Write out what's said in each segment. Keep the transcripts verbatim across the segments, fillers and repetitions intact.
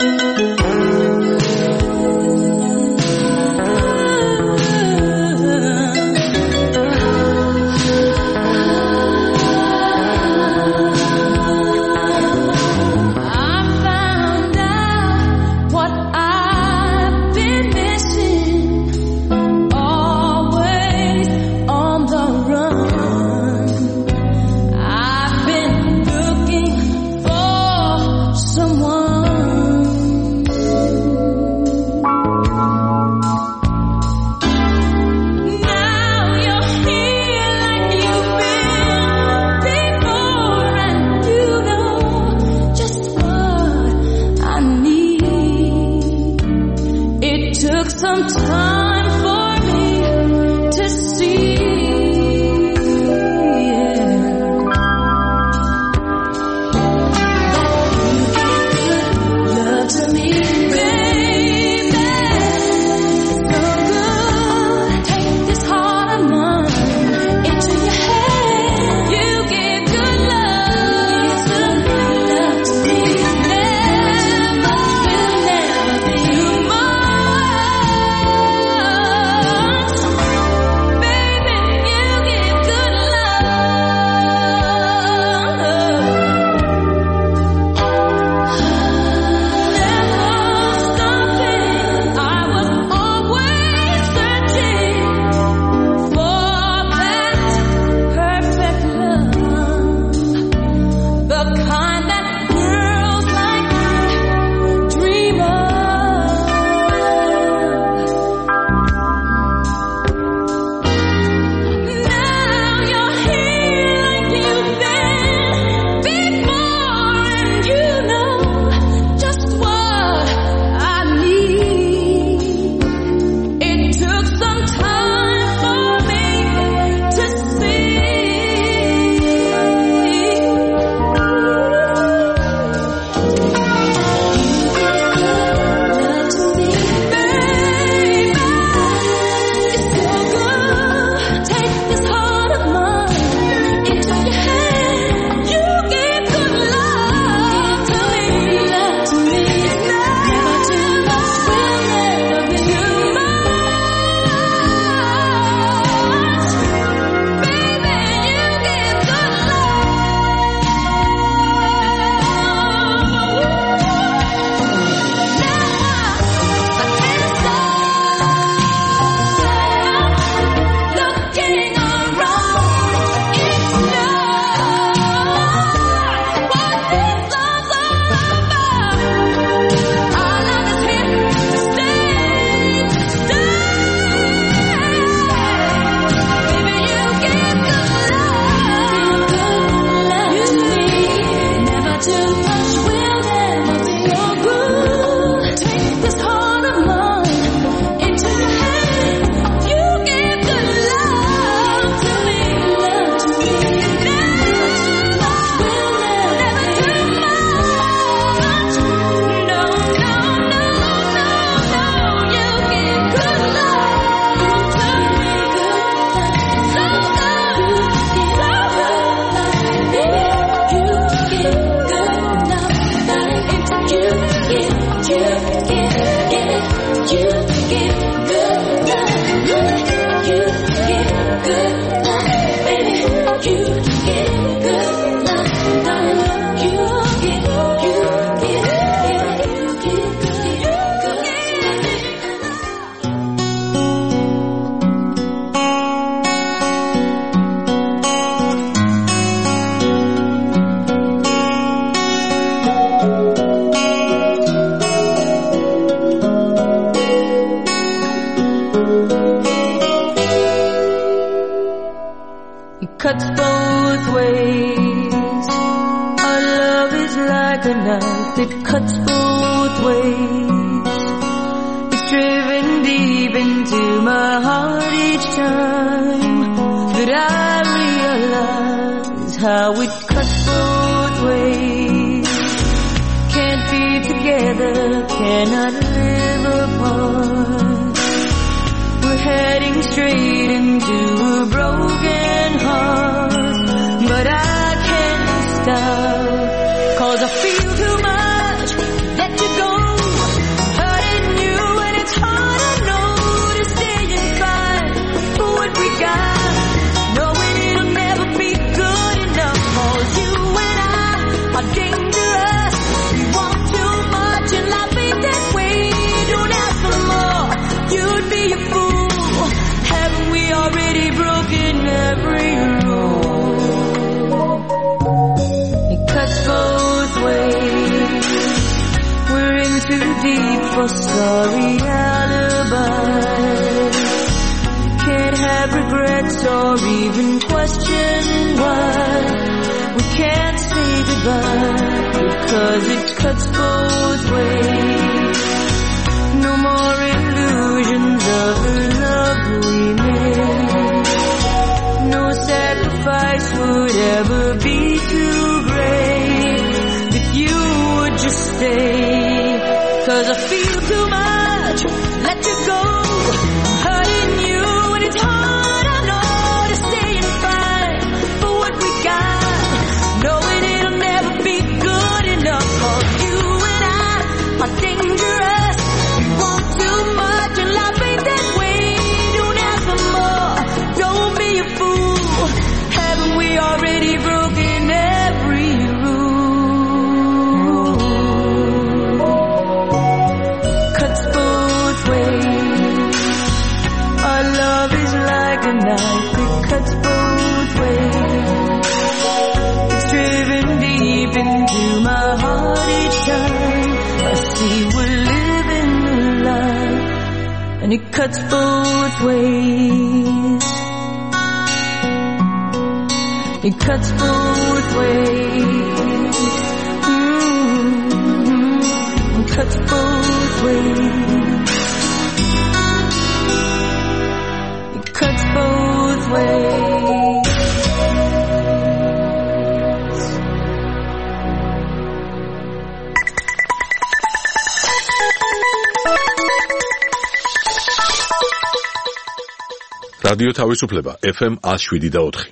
cuts both ways. Our love is like a knife that cuts both ways. It's driven deep into my heart each time that I realize how it cuts both ways. Can't be together, cannot live apart. We're heading straight into a broken heart, but I can't stop, 'cause I feel too much that you're gone. deep for sorry alibi. Can't have regrets or even question why we can't say goodbye, because it cuts both ways. No more illusions of the love we made. No sacrifice would ever be too great if you would just stay. 'Cause I feel too much, let you go, hurting you and it's hard, I know, to stay and fight for what we got, knowing it'll never be good enough. 'Cause you and I are dangerous, we want too much and life ain't that way. Don't ask for more, don't be a fool, haven't we already broken every rule? Cuts both ways, our love is like a knife, it cuts both ways. It's driven deep into my heart each time I see we're living a lie, and it cuts both ways. It cuts both ways. Mm-hmm. It cuts both ways. It cuts both ways. რადიო თავისუფლება ეფ ემ one oh seven და four.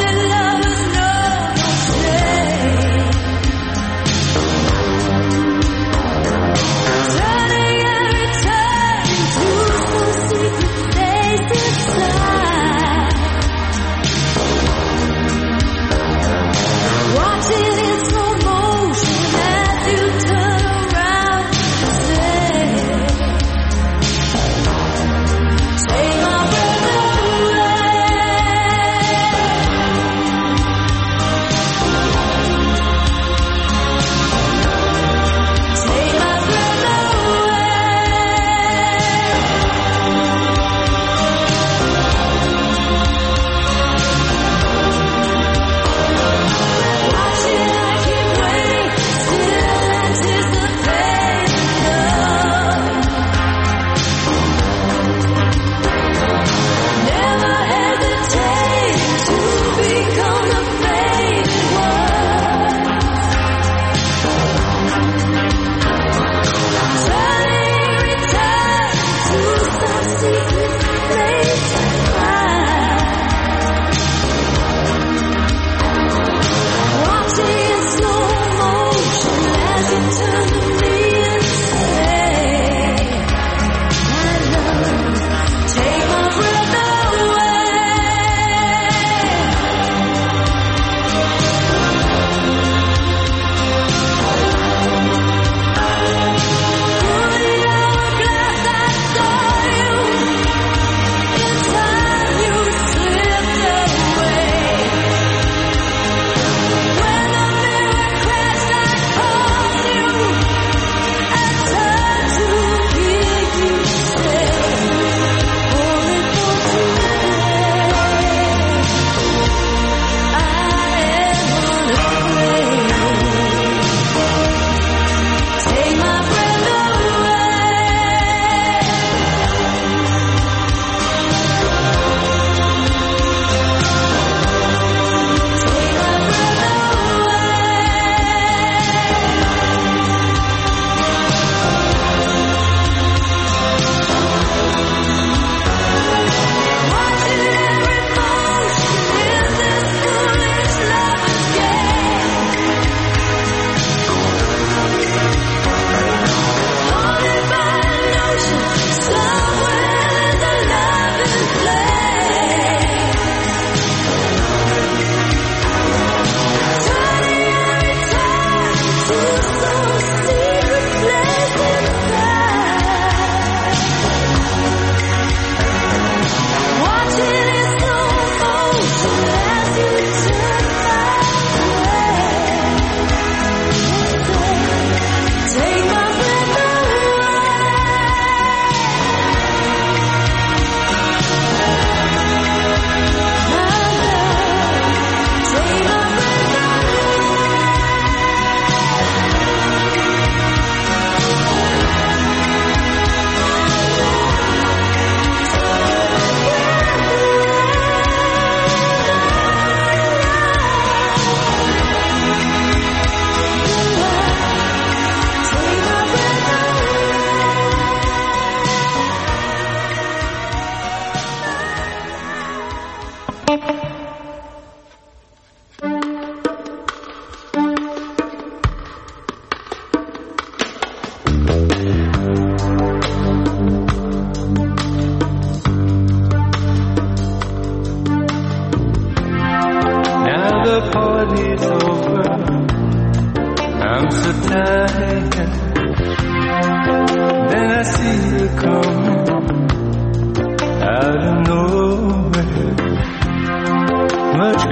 Thank you.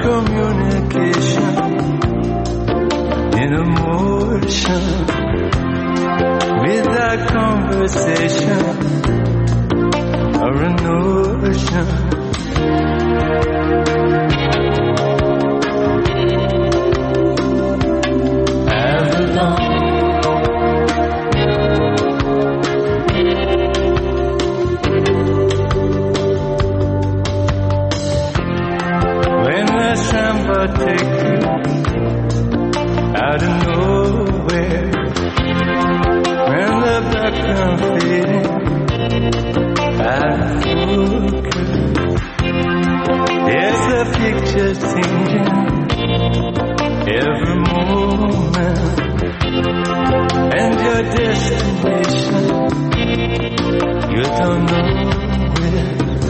communication in emotion without conversation or a notion. Take you out of nowhere when the background fading out of focus. There's a picture changing every moment, and your destination you don't know where.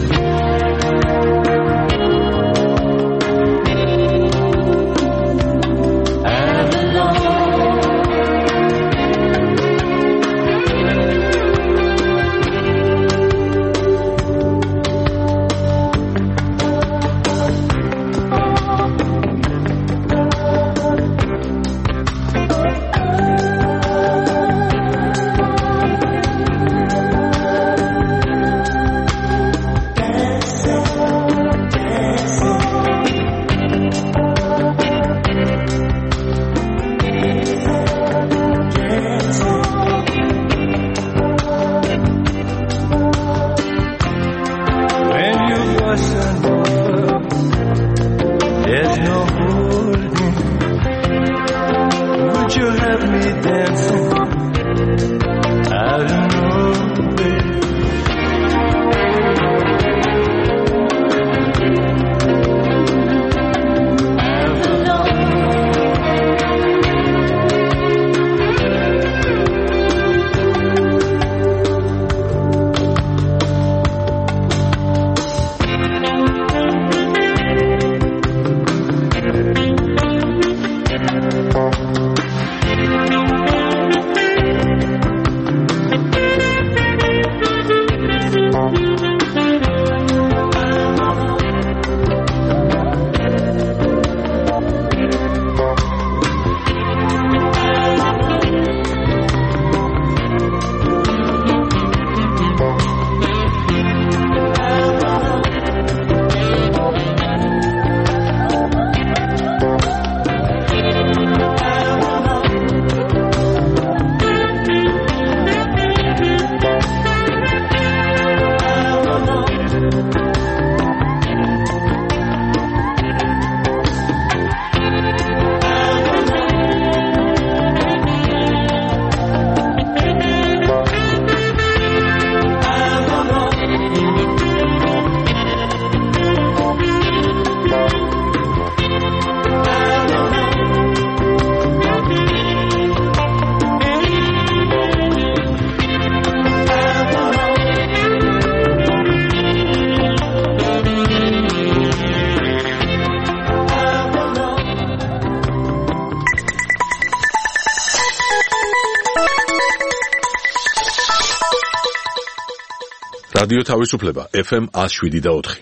რადიო თავისუფლება ეფ ემ one oh seven და four.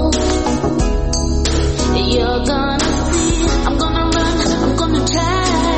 You're gonna see, I'm gonna run, I'm gonna try.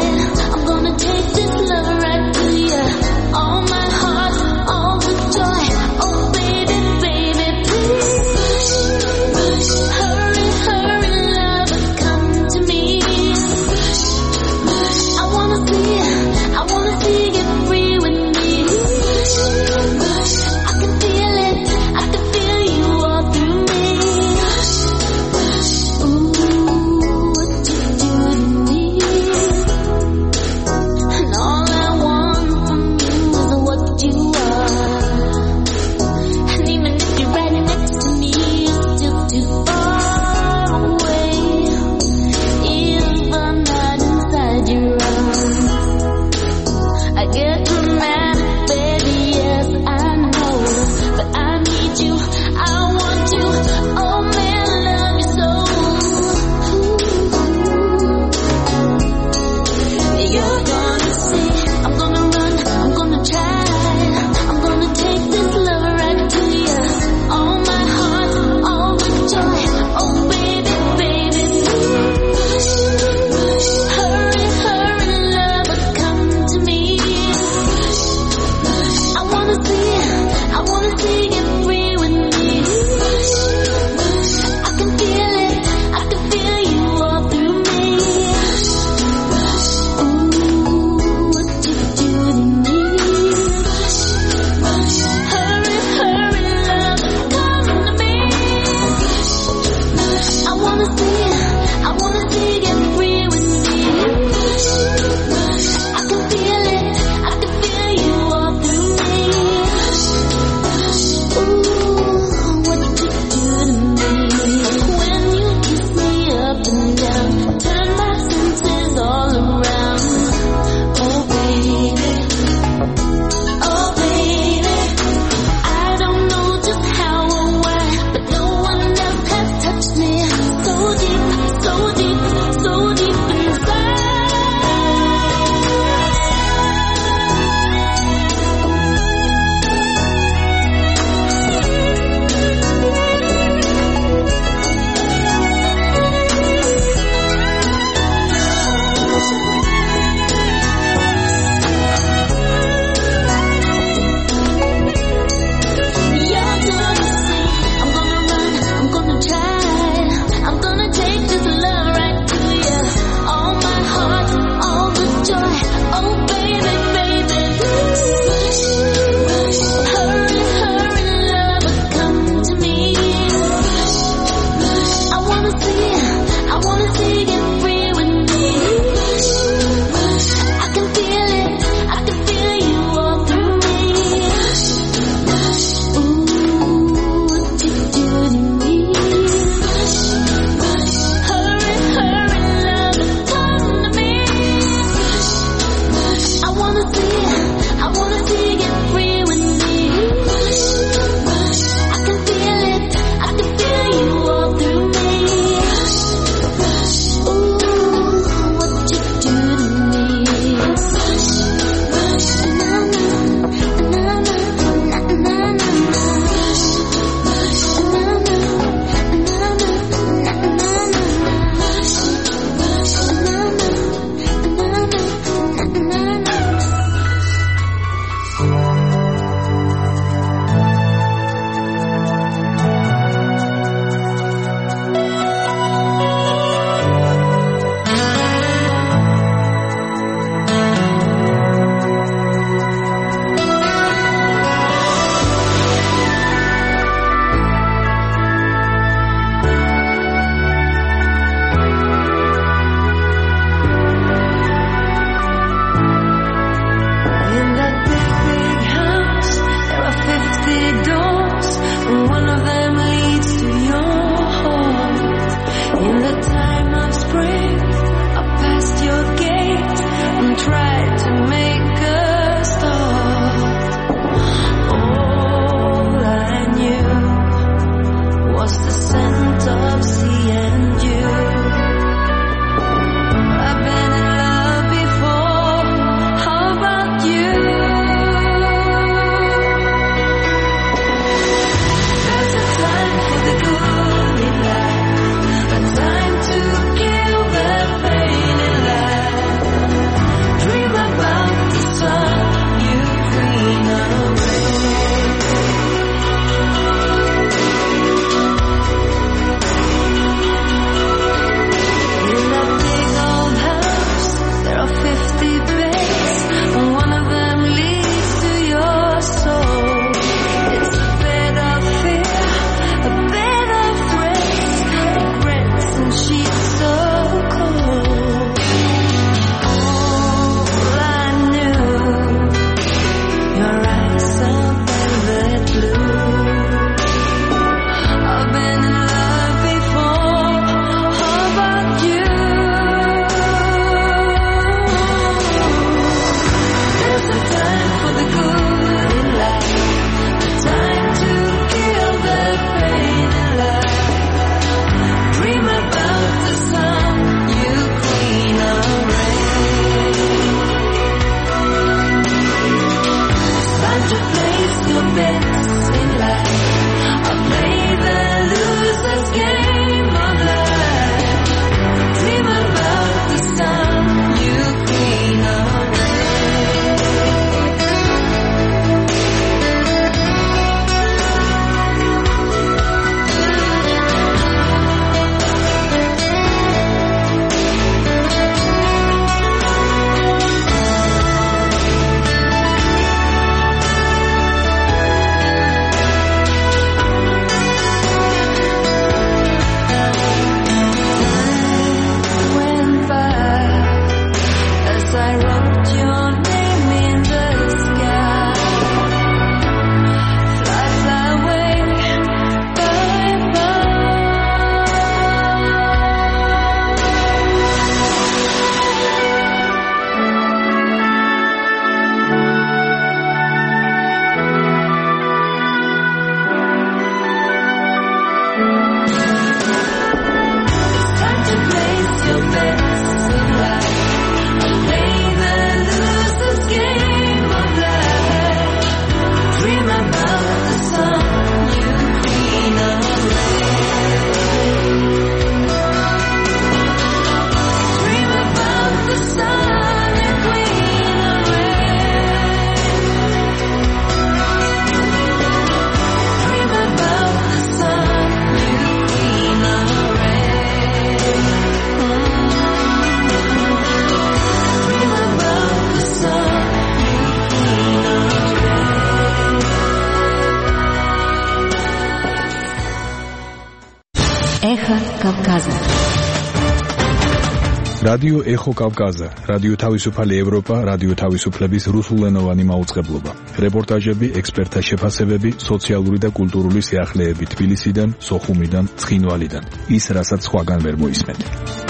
რადიო ეხო კავკაზა, რადიო თავისუფალი ევროპა, რადიო თავისუფლების რუსულენოვანი მაუწყებლობა. რეპორტაჟები, ექსპერტთა შეფასებები, სოციალური და კულტურული სიახლეები თბილისიდან, სოხუმიდან, ცხინვალიდან. ის, რასაც სხვაგან ვერ მოისმენთ.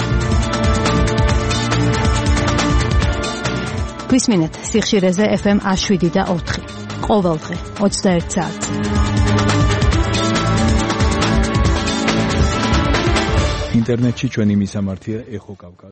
გვისმინეთ სიხშირეზე ეფ ემ ას შვიდი და ოთხი. ყოველდღე ოცდაერთი საათი. ინტერნეტში ჩვენი მისამართია ეხო კავკაზა.